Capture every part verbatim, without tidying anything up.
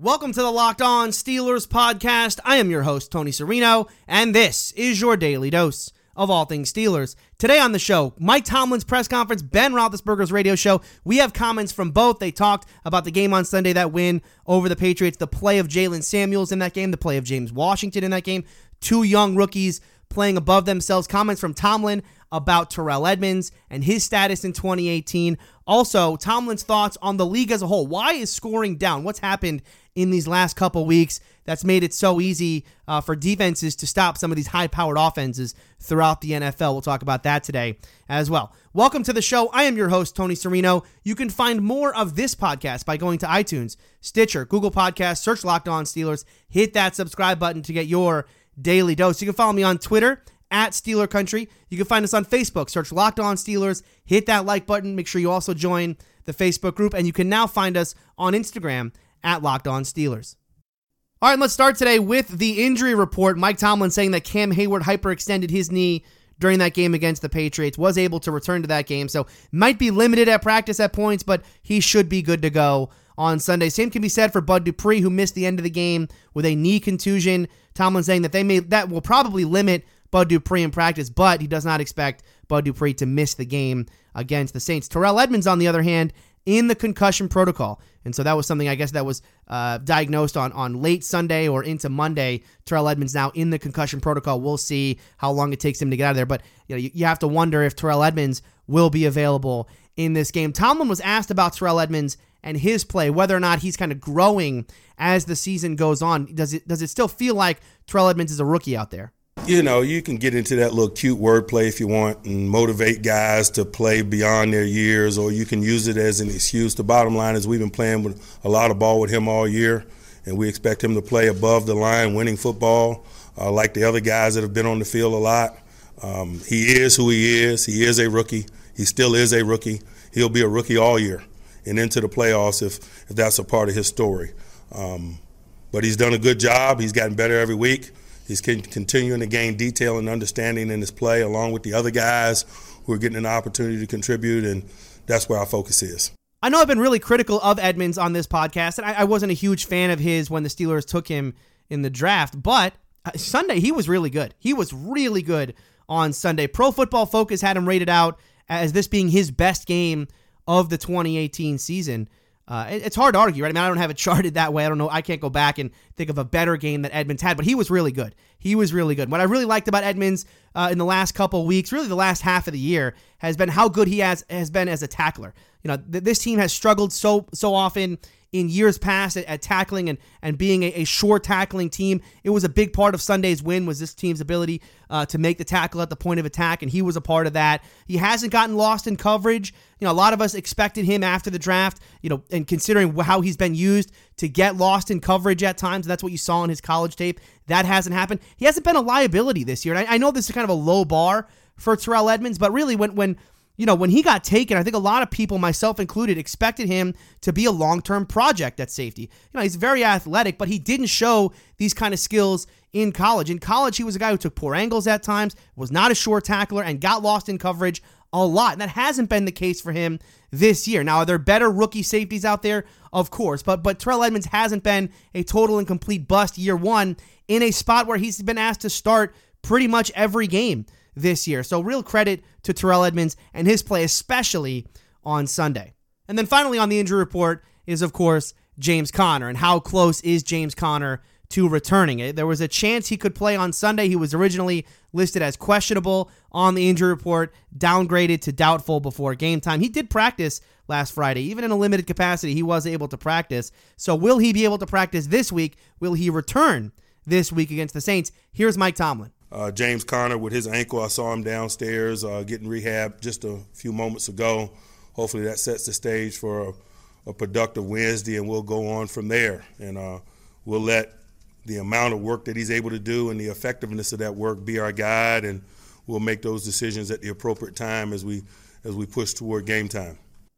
Welcome to the Locked On Steelers podcast. I am your host, Tony Serino, and this is your daily dose of all things Steelers. Today on the show, Mike Tomlin's press conference, Ben Roethlisberger's radio show. We have comments from both. They talked about the game on Sunday, that win over the Patriots, the play of Jaylen Samuels in that game, the play of James Washington in that game, two young rookies playing above themselves. Comments from Tomlin about Terrell Edmunds and his status in twenty eighteen. Also, Tomlin's thoughts on the league as a whole. Why is scoring down? What's happened in these last couple weeks that's made it so easy uh, for defenses to stop some of these high-powered offenses throughout the N F L? We'll talk about that today as well. Welcome to the show. I am your host, Tony Serino. You can find more of this podcast by going to iTunes, Stitcher, Google Podcasts, search Locked On Steelers, hit that subscribe button to get your daily dose. You can follow me on Twitter, at Steeler Country. You can find us on Facebook. Search Locked On Steelers. Hit that like button. Make sure you also join the Facebook group. And you can now find us on Instagram at Locked On Steelers. All right, let's start today with the injury report. Mike Tomlin saying that Cam Hayward hyperextended his knee during that game against the Patriots, was able to return to that game. So might be limited at practice at points, but he should be good to go on Sunday. Same can be said for Bud Dupree, who missed the end of the game with a knee contusion. Tomlin saying that they may that will probably limit Bud Dupree in practice, but he does not expect Bud Dupree to miss the game against the Saints. Terrell Edmunds, on the other hand, in the concussion protocol. And so that was something, I guess, that was uh, diagnosed on, on late Sunday or into Monday. Terrell Edmunds now in the concussion protocol. We'll see how long it takes him to get out of there. But you know, you, you have to wonder if Terrell Edmunds will be available in this game. Tomlin was asked about Terrell Edmunds and his play, whether or not he's kind of growing as the season goes on. Does it does it still feel like Terrell Edmunds is a rookie out there? You know, you can get into that little cute wordplay if you want and motivate guys to play beyond their years, or you can use it as an excuse. The bottom line is we've been playing with a lot of ball with him all year, and we expect him to play above the line, winning football, uh, like the other guys that have been on the field a lot. Um, he is who he is. He is a rookie. He still is a rookie. He'll be a rookie all year and into the playoffs if, if that's a part of his story. Um, but he's done a good job. He's gotten better every week. He's continuing to gain detail and understanding in his play along with the other guys who are getting an opportunity to contribute, and that's where our focus is. I know I've been really critical of Edmunds on this podcast, and I, I wasn't a huge fan of his when the Steelers took him in the draft, but Sunday he was really good. He was really good on Sunday. Pro Football Focus had him rated out as this being his best game of the twenty eighteen season. Uh, it, it's hard to argue, right? I mean, I don't have it charted that way. I don't know. I can't go back and think of a better game that Edmunds had, but he was really good. He was really good. What I really liked about Edmunds uh, in the last couple of weeks, really the last half of the year, has been how good he has has been as a tackler. You know, th- this team has struggled so so often in years past at, at tackling and, and being a, a short tackling team. It was a big part of Sunday's win was this team's ability uh, to make the tackle at the point of attack, and he was a part of that. He hasn't gotten lost in coverage. You know, a lot of us expected him after the draft, you know, and considering how he's been used to get lost in coverage at times. That's what you saw in his college tape. That hasn't happened. He hasn't been a liability this year. And I, I know this is kind of a low bar for Terrell Edmunds, but really when when You know, when he got taken, I think a lot of people, myself included, expected him to be a long-term project at safety. You know, he's very athletic, but he didn't show these kind of skills in college. In college, he was a guy who took poor angles at times, was not a short tackler, and got lost in coverage a lot. And that hasn't been the case for him this year. Now, are there better rookie safeties out there? Of course. But but Terrell Edmunds hasn't been a total and complete bust year one in a spot where he's been asked to start pretty much every game this year. So real credit to Terrell Edmunds and his play, especially on Sunday. And then finally on the injury report is, of course, James Conner. And how close is James Conner to returning? There was a chance he could play on Sunday. He was originally listed as questionable on the injury report, downgraded to doubtful before game time. He did practice last Friday. Even in a limited capacity, he was able to practice. So will he be able to practice this week? Will he return this week against the Saints? Here's Mike Tomlin. Uh, James Conner with his ankle, I saw him downstairs uh, getting rehab just a few moments ago. Hopefully that sets the stage for a, a productive Wednesday, and we'll go on from there. And uh, we'll let the amount of work that he's able to do and the effectiveness of that work be our guide, and we'll make those decisions at the appropriate time as we as we push toward game time.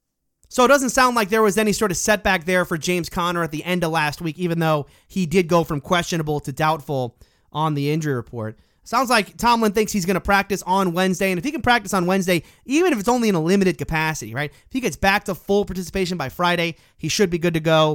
So it doesn't sound like there was any sort of setback there for James Conner at the end of last week, even though he did go from questionable to doubtful on the injury report. Sounds like Tomlin thinks he's going to practice on Wednesday, and if he can practice on Wednesday, even if it's only in a limited capacity, right? If he gets back to full participation by Friday, he should be good to go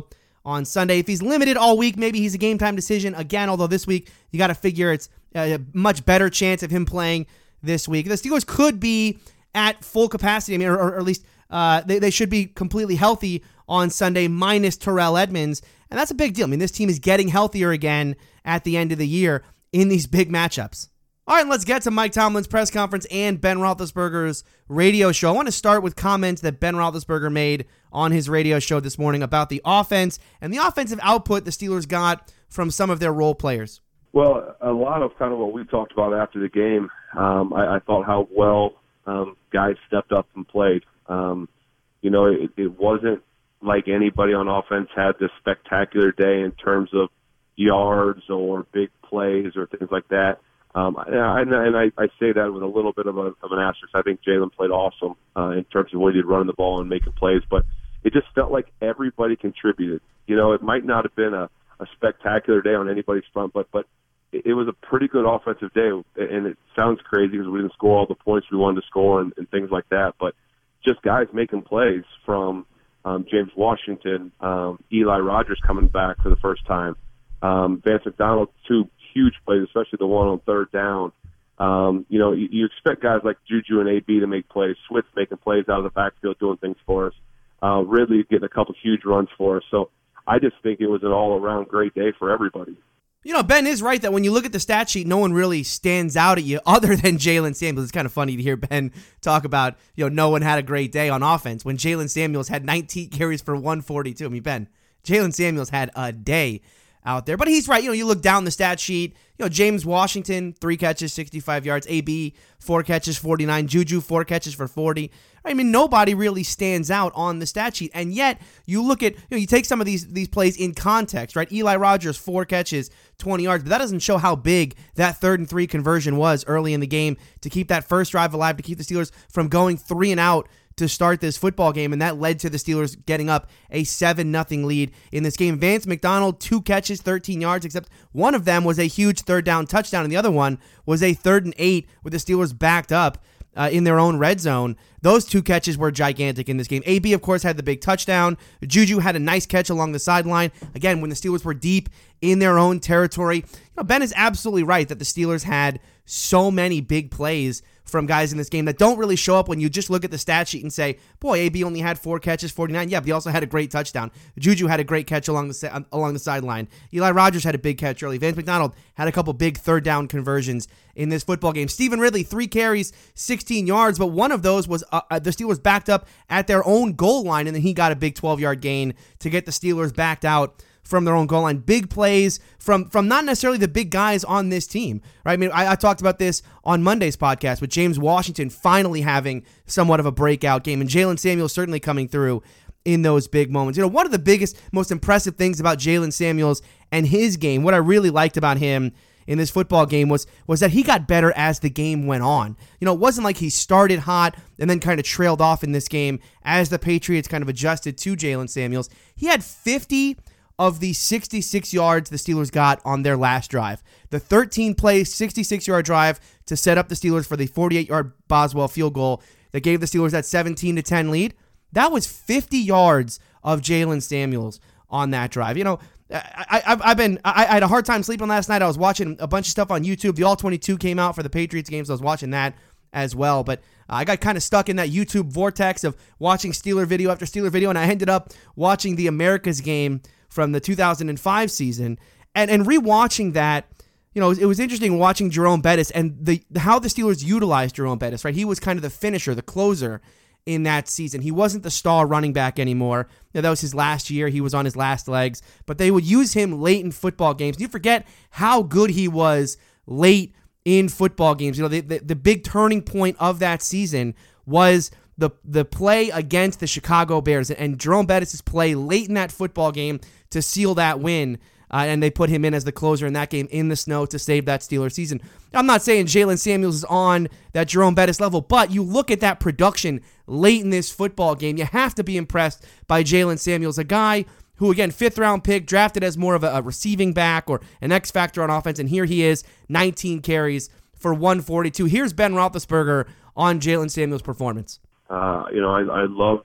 on Sunday. If he's limited all week, maybe he's a game time decision again, although this week you got to figure it's a much better chance of him playing this week. The Steelers could be at full capacity, I mean, or, or at least uh, they, they should be completely healthy on Sunday minus Terrell Edmunds, and that's a big deal. I mean, this team is getting healthier again at the end of the year in these big matchups. All right, let's get to Mike Tomlin's press conference and Ben Roethlisberger's radio show. I want to start with comments that Ben Roethlisberger made on his radio show this morning about the offense and the offensive output the Steelers got from some of their role players. Well, a lot of kind of what we talked about after the game, um, I, I thought how well um, guys stepped up and played. Um, you know, it, it wasn't like anybody on offense had this spectacular day in terms of yards or big plays or things like that. Um, and and I, I say that with a little bit of, a, of an asterisk. I think Jalen played awesome uh, in terms of what he did running the ball and making plays, but it just felt like everybody contributed. You know, it might not have been a, a spectacular day on anybody's front, but but it, it was a pretty good offensive day. And it sounds crazy because we didn't score all the points we wanted to score and, and things like that, but just guys making plays from um, James Washington, um, Eli Rogers coming back for the first time, um, Vance McDonald, two huge plays, especially the one on third down. Um, you know, you, you expect guys like Juju and A B to make plays, Switz making plays out of the backfield, doing things for us, uh, Ridley getting a couple huge runs for us. So I just think it was an all-around great day for everybody. You know, Ben is right that when you look at the stat sheet, no one really stands out at you other than Jalen Samuels. It's kind of funny to hear Ben talk about, you know, no one had a great day on offense when Jalen Samuels had nineteen carries for one forty-two. I mean, Ben, Jalen Samuels had a day out there. But he's right. You know, you look down the stat sheet, you know, James Washington, three catches, sixty-five yards. A B, four catches, forty-nine. Juju, four catches for forty. I mean, nobody really stands out on the stat sheet. And yet, you look at, you know, you take some of these these plays in context, right? Eli Rogers, four catches, twenty yards. But that doesn't show how big that third and three conversion was early in the game to keep that first drive alive, to keep the Steelers from going three and out to start this football game, and that led to the Steelers getting up a seven nothing lead in this game. Vance McDonald, two catches, thirteen yards, except one of them was a huge third down touchdown, and the other one was a third and eight with the Steelers backed up uh, in their own red zone. Those two catches were gigantic in this game. A B, of course, had the big touchdown. Juju had a nice catch along the sideline. Again, when the Steelers were deep in their own territory. You know, Ben is absolutely right that the Steelers had so many big plays from guys in this game that don't really show up when you just look at the stat sheet and say, boy, A B only had four catches, forty-nine. Yeah, but he also had a great touchdown. Juju had a great catch along the along the sideline. Eli Rogers had a big catch early. Vance McDonald had a couple big third down conversions in this football game. Stephen Ridley, three carries, sixteen yards, but one of those was uh, the Steelers backed up at their own goal line, and then he got a big twelve-yard gain to get the Steelers backed out from their own goal line. Big plays from from not necessarily the big guys on this team, right? I mean, I, I talked about this on Monday's podcast with James Washington finally having somewhat of a breakout game, and Jalen Samuels certainly coming through in those big moments. You know, one of the biggest, most impressive things about Jalen Samuels and his game, what I really liked about him in this football game was was that he got better as the game went on. You know, it wasn't like he started hot and then kind of trailed off in this game as the Patriots kind of adjusted to Jalen Samuels. He had fifty of the sixty-six yards the Steelers got on their last drive. The thirteen-play, sixty-six-yard drive to set up the Steelers for the forty-eight-yard Boswell field goal that gave the Steelers that seventeen to ten lead. That was fifty yards of Jalen Samuels on that drive. You know, I, I, I've been I, I had a hard time sleeping last night. I was watching a bunch of stuff on YouTube. The All twenty-two came out for the Patriots games. So I was watching that as well. But I got kind of stuck in that YouTube vortex of watching Steeler video after Steeler video, and I ended up watching the America's game from the two thousand five season, and and rewatching that. You know, it was interesting watching Jerome Bettis and the how the Steelers utilized Jerome Bettis, right? He was kind of the finisher, the closer in that season. He wasn't the star running back anymore. You know, that was his last year. He was on his last legs, but they would use him late in football games. You forget how good he was late in football games. You know, the, the, the big turning point of that season was the the play against the Chicago Bears, and Jerome Bettis' play late in that football game to seal that win. Uh, and they put him in as the closer in that game in the snow to save that Steelers season. I'm not saying Jalen Samuels is on that Jerome Bettis level, but you look at that production late in this football game, you have to be impressed by Jalen Samuels, a guy who, again, fifth-round pick, drafted as more of a, a receiving back or an X factor on offense, and here he is, nineteen carries for one forty-two. Here's Ben Roethlisberger on Jalen Samuels' performance. Uh, you know, I, I loved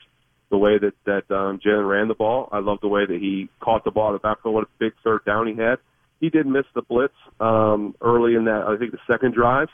the way that, that um, Jalen ran the ball. I love the way that he caught the ball at the backfield. What a big third down he had. He did miss the blitz um, early in that, I think, the second drive.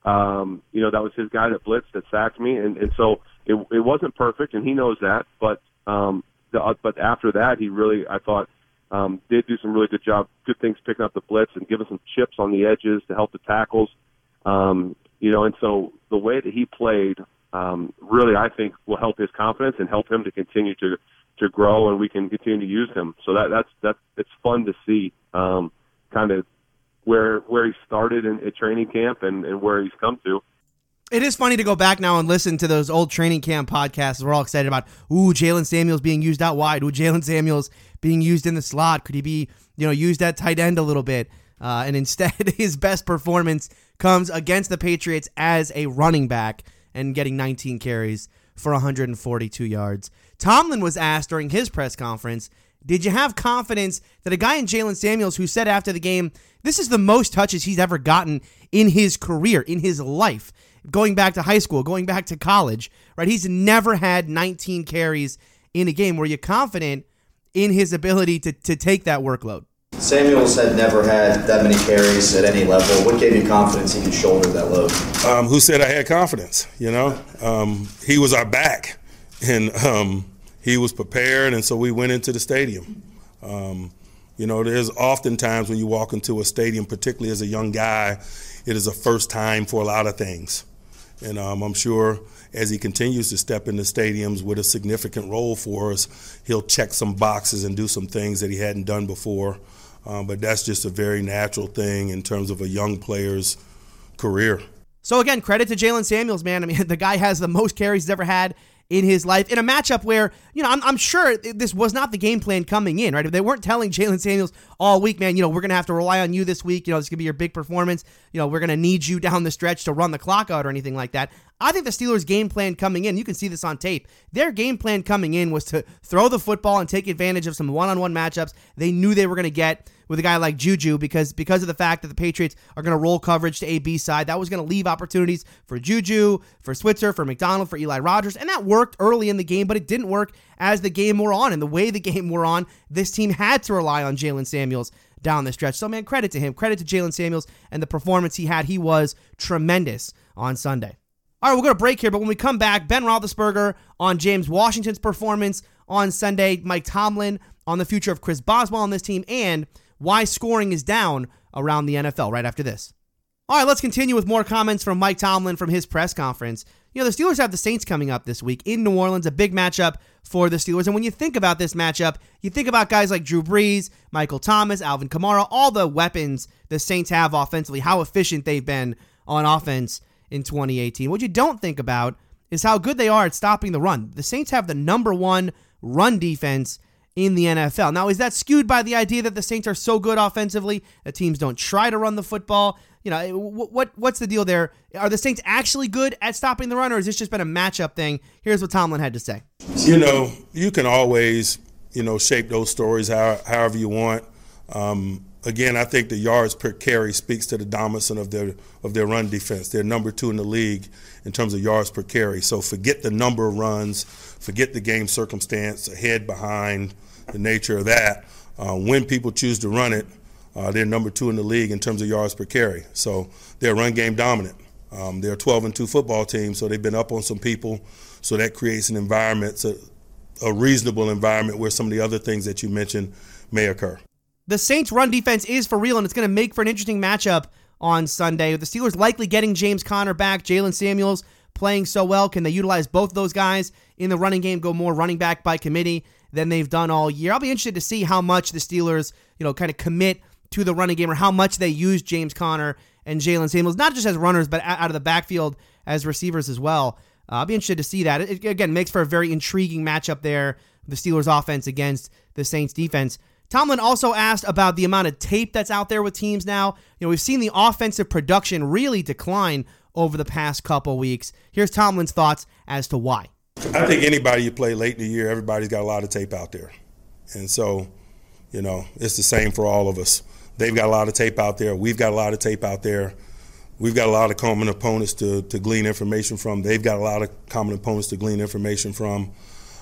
Um, you know, that was his guy that blitzed, that sacked me. And, and so it, it wasn't perfect, and he knows that. But um, the, uh, but after that, he really, I thought, um, did do some really good job, good things picking up the blitz and giving some chips on the edges to help the tackles. Um, you know, and so the way that he played um, really, I think, will help his confidence and help him to continue to, to grow, and we can continue to use him. So that, that's, that's, it's fun to see um, kind of where where he started in, at training camp and, and where he's come to. It is funny to go back now and listen to those old training camp podcasts. We're all excited about, ooh, Jalen Samuels being used out wide. Ooh, Jalen Samuels being used in the slot. Could he be, you know, used at tight end a little bit? Uh, and instead, his best performance comes against the Patriots as a running back and getting nineteen carries for one hundred forty-two yards. Tomlin was asked during his press conference, did you have confidence that a guy in Jalen Samuels who said after the game, this is the most touches he's ever gotten in his career, in his life, going back to high school, going back to college, right? He's never had nineteen carries in a game. Were you confident in his ability to, to take that workload? Samuels had never had that many carries at any level. What gave you confidence he could shoulder that load? Um, who said I had confidence? You know, um, he was our back, and um, he was prepared, and so we went into the stadium. Um, you know, there's often times when you walk into a stadium, particularly as a young guy, it is a first time for a lot of things. And um, I'm sure as he continues to step into stadiums with a significant role for us, he'll check some boxes and do some things that he hadn't done before. Um, but that's just a very natural thing in terms of a young player's career. So again, credit to Jalen Samuels, man. I mean, the guy has the most carries he's ever had in his life in a matchup where, you know, I'm, I'm sure this was not the game plan coming in, right? If they weren't telling Jalen Samuels all week, man, you know, we're going to have to rely on you this week. You know, it's going to be your big performance. You know, we're going to need you down the stretch to run the clock out or anything like that. I think the Steelers' game plan coming in, you can see this on tape, their game plan coming in was to throw the football and take advantage of some one-on-one matchups they knew they were going to get with a guy like Juju because because of the fact that the Patriots are going to roll coverage to A B side. That was going to leave opportunities for Juju, for Switzer, for McDonald, for Eli Rogers, and that worked early in the game, but it didn't work as the game wore on. And the way the game wore on, this team had to rely on Jalen Samuels down the stretch. So, man, credit to him. Credit to Jalen Samuels and the performance he had. He was tremendous on Sunday. All right, we're going to break here, but when we come back, Ben Roethlisberger on James Washington's performance on Sunday, Mike Tomlin on the future of Chris Boswell on this team, and why scoring is down around the N F L right after this. All right, let's continue with more comments from Mike Tomlin from his press conference. You know, the Steelers have the Saints coming up this week in New Orleans, a big matchup for the Steelers. And when you think about this matchup, you think about guys like Drew Brees, Michael Thomas, Alvin Kamara, all the weapons the Saints have offensively, how efficient they've been on offense in twenty eighteen. What you don't think about is how good they are at stopping the run. The Saints have the number one run defense in the N F L. Now, is that skewed by the idea that the Saints are so good offensively that teams don't try to run the football? You know, what, what what's the deal there? Are the Saints actually good at stopping the run, or has this just been a matchup thing? Here's what Tomlin had to say. You know, you can always, you know, shape those stories how, however you want. Um, again, I think the yards per carry speaks to the dominance of their of their run defense. They're number two in the league in terms of yards per carry. So forget the number of runs, forget the game circumstance, ahead, behind, the nature of that. Uh, when people choose to run it, uh, they're number two in the league in terms of yards per carry. So they're run game dominant. Um, they're a twelve and two football team, so they've been up on some people. So that creates an environment, a, a reasonable environment where some of the other things that you mentioned may occur. The Saints' run defense is for real, and it's going to make for an interesting matchup on Sunday. The Steelers likely getting James Conner back, Jalen Samuels playing so well. Can they utilize both of those guys in the running game, go more running back by committee than they've done all year? I'll be interested to see how much the Steelers, you know, kind of commit to the running game or how much they use James Conner and Jalen Samuels, not just as runners, but out of the backfield as receivers as well. Uh, I'll be interested to see that. It, again, makes for a very intriguing matchup there, the Steelers offense against the Saints defense. Tomlin also asked about the amount of tape that's out there with teams now. You know, we've seen the offensive production really decline over the past couple weeks. Here's Tomlin's thoughts as to why. I think anybody you play late in the year, everybody's got a lot of tape out there. And so, you know, it's the same for all of us. They've got a lot of tape out there. We've got a lot of tape out there. We've got a lot of common opponents to, to glean information from. They've got a lot of common opponents to glean information from.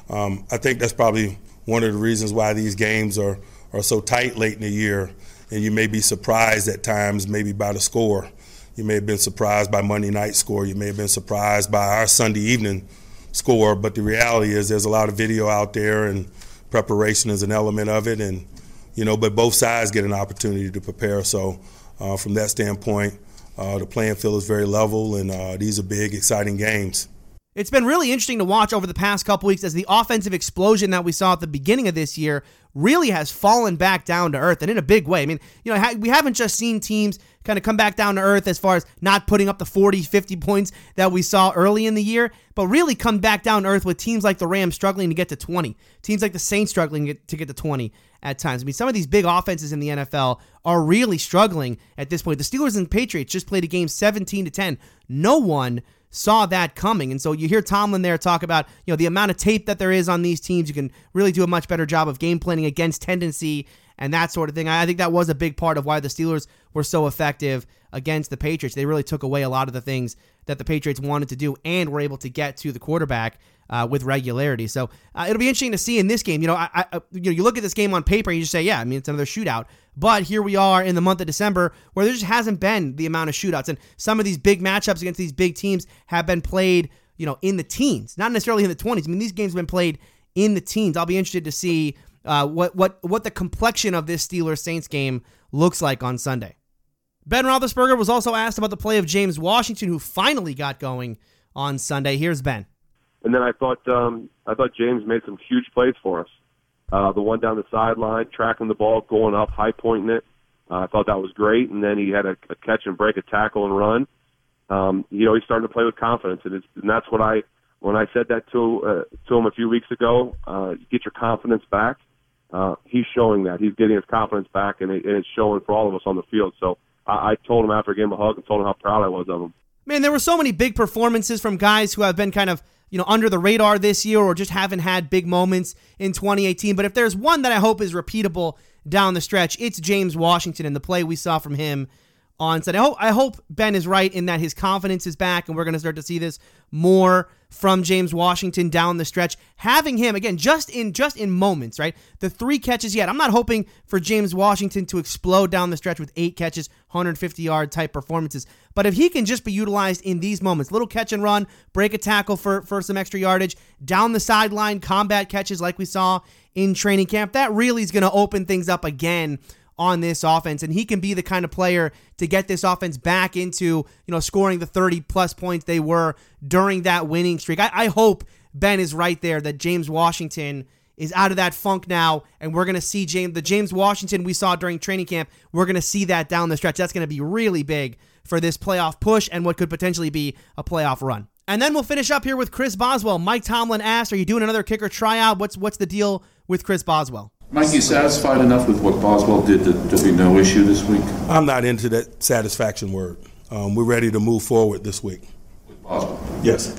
um, I think that's probably one of the reasons why these games are, are so tight late in the year, and you may be surprised at times maybe by the score. You may have been surprised by Monday night score. You may have been surprised by our Sunday evening score, but the reality is there's a lot of video out there, and preparation is an element of it, and you know, but both sides get an opportunity to prepare. So uh, from that standpoint, uh, the playing field is very level, and uh, these are big, exciting games. It's been really interesting to watch over the past couple weeks as the offensive explosion that we saw at the beginning of this year really has fallen back down to earth, and in a big way. I mean, you know, we haven't just seen teams kind of come back down to earth as far as not putting up the forty, fifty points that we saw early in the year, but really come back down to earth with teams like the Rams struggling to get to twenty, teams like the Saints struggling to get to, get to twenty at times. I mean, some of these big offenses in the N F L are really struggling at this point. The Steelers and Patriots just played a game seventeen to ten. No one saw that coming. And so you hear Tomlin there talk about, you know, the amount of tape that there is on these teams. You can really do a much better job of game planning against tendency and that sort of thing. I think that was a big part of why the Steelers were so effective against the Patriots. They really took away a lot of the things that the Patriots wanted to do and were able to get to the quarterback uh, with regularity. So uh, it'll be interesting to see in this game. You know, I, I, you know, you look at this game on paper and you just say, yeah, I mean, it's another shootout. But here we are in the month of December where there just hasn't been the amount of shootouts. And some of these big matchups against these big teams have been played, you know, in the teens, not necessarily in the twenties. I mean, these games have been played in the teens. I'll be interested to see uh, what, what, what the complexion of this Steelers-Saints game looks like on Sunday. Ben Roethlisberger was also asked about the play of James Washington, who finally got going on Sunday. Here's Ben. And then I thought um, I thought James made some huge plays for us. Uh, the one down the sideline, tracking the ball, going up, high pointing it. Uh, I thought that was great. And then he had a, a catch and break, a tackle and run. Um, you know, he's starting to play with confidence, and, it's, and that's what I when I said that to uh, to him a few weeks ago. Uh, get your confidence back. Uh, he's showing that he's getting his confidence back, and, it, and it's showing for all of us on the field. So I, I told him after I gave him a hug and told him how proud I was of him. Man, there were so many big performances from guys who have been kind of, you know, under the radar this year or just haven't had big moments in twenty eighteen. But if there's one that I hope is repeatable down the stretch, it's James Washington and the play we saw from him on Sunday. I hope, I hope Ben is right in that his confidence is back, and we're going to start to see this more from James Washington down the stretch. Having him, again, just in just in moments, right? The three catches he had. I'm not hoping for James Washington to explode down the stretch with eight catches, one hundred fifty-yard type performances. But if he can just be utilized in these moments, little catch and run, break a tackle for, for some extra yardage, down the sideline, combat catches like we saw in training camp, that really is going to open things up again on this offense, and he can be the kind of player to get this offense back into, you know, scoring the thirty plus points they were during that winning streak. I, I hope Ben is right there, that James Washington is out of that funk now, and we're going to see James, the James Washington we saw during training camp, we're going to see that down the stretch. That's going to be really big for this playoff push and what could potentially be a playoff run. And then we'll finish up here with Chris Boswell. Mike Tomlin asked, are you doing another kicker tryout? What's what's the deal with Chris Boswell? Mike, you satisfied enough with what Boswell did to, to be no issue this week? I'm not into that satisfaction word. Um, we're ready to move forward this week. With Boswell? Yes.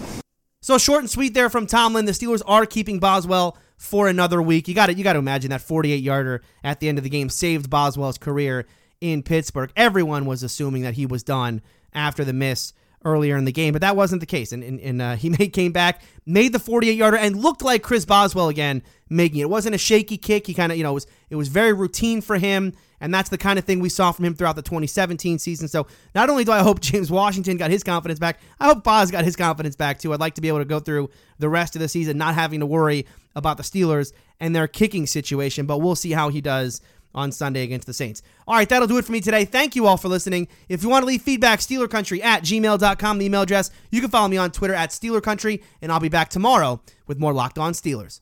So short and sweet there from Tomlin. The Steelers are keeping Boswell for another week. You got to you got to imagine that forty-eight yarder at the end of the game saved Boswell's career in Pittsburgh. Everyone was assuming that he was done after the miss earlier in the game, but that wasn't the case. And, and, and uh, he made, came back, made the forty-eight yarder, and looked like Chris Boswell again making it. It wasn't a shaky kick. He kind of, you know, it was it was very routine for him, and that's the kind of thing we saw from him throughout the twenty seventeen season. So not only do I hope James Washington got his confidence back, I hope Boz got his confidence back too. I'd like to be able to go through the rest of the season not having to worry about the Steelers and their kicking situation, but we'll see how he does on Sunday against the Saints. All right, that'll do it for me today. Thank you all for listening. If you want to leave feedback, Steeler Country at gmail dot com, the email address. You can follow me on Twitter at Steeler Country, and I'll be back tomorrow with more Locked On Steelers.